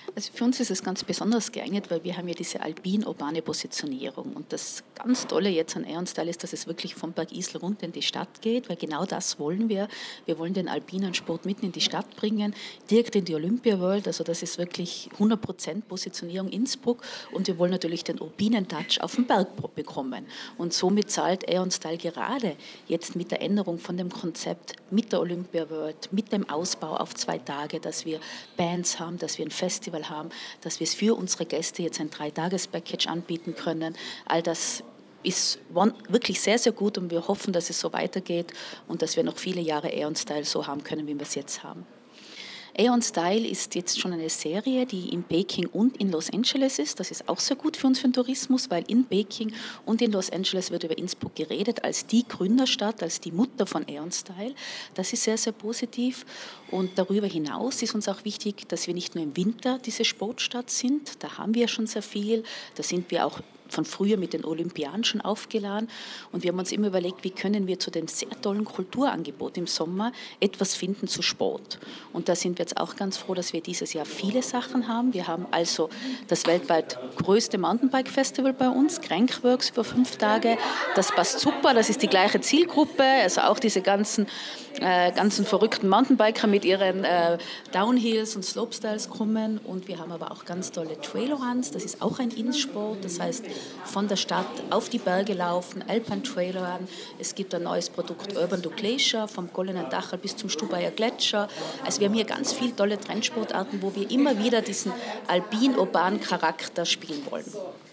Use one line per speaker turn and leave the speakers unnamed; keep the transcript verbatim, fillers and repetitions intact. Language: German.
Also für uns ist es ganz besonders geeignet, weil wir haben ja diese alpin-urbane Positionierung. Und das ganz Tolle jetzt an Aeon Style ist, dass es wirklich vom Berg Isel runter in die Stadt geht, weil genau das wollen wir. Wir wollen den alpinen Sport mitten in die Stadt bringen, direkt in die Olympia World. Also das ist wirklich hundert Prozent Positionierung Innsbruck. Und wir wollen natürlich den alpinen Touch auf dem Berg bekommen. Und somit zahlt Aeon Style gerade jetzt mit der Änderung von dem Konzept, mit der Olympia World, mit dem Ausbau auf zwei Tage, dass wir Bands haben, dass wir ein Festival haben, dass wir es für unsere Gäste jetzt ein Drei-Tages-Package anbieten können. All das ist wirklich sehr, sehr gut und wir hoffen, dass es so weitergeht und dass wir noch viele Jahre Aeon Style so haben können, wie wir es jetzt haben. Aeon Style ist jetzt schon eine Serie, die in Peking und in Los Angeles ist. Das ist auch sehr gut für uns für den Tourismus, weil in Peking und in Los Angeles wird über Innsbruck geredet als die Gründerstadt, als die Mutter von Aeon Style. Das ist sehr, sehr positiv. Und darüber hinaus ist uns auch wichtig, dass wir nicht nur im Winter diese Sportstadt sind. Da haben wir schon sehr viel. Da sind wir auch von früher mit den Olympiaden schon aufgeladen. Und wir haben uns immer überlegt, wie können wir zu dem sehr tollen Kulturangebot im Sommer etwas finden zu Sport. Und da sind wir jetzt auch ganz froh, dass wir dieses Jahr viele Sachen haben. Wir haben also das weltweit größte Mountainbike-Festival bei uns, Crankworx über fünf Tage. Das passt super, das ist die gleiche Zielgruppe, also auch diese ganzen Äh, ganzen verrückten Mountainbiker mit ihren äh, Downhills und Slopestyles kommen. Und wir haben aber auch ganz tolle Trailruns, das ist auch ein Innensport, das heißt von der Stadt auf die Berge laufen, Alpine Trailrun. Es gibt ein neues Produkt Urban to Glacier, vom Goldenen Dachel bis zum Stubaier Gletscher. Also wir haben hier ganz viele tolle Trendsportarten, wo wir immer wieder diesen alpin-urbanen Charakter spielen wollen.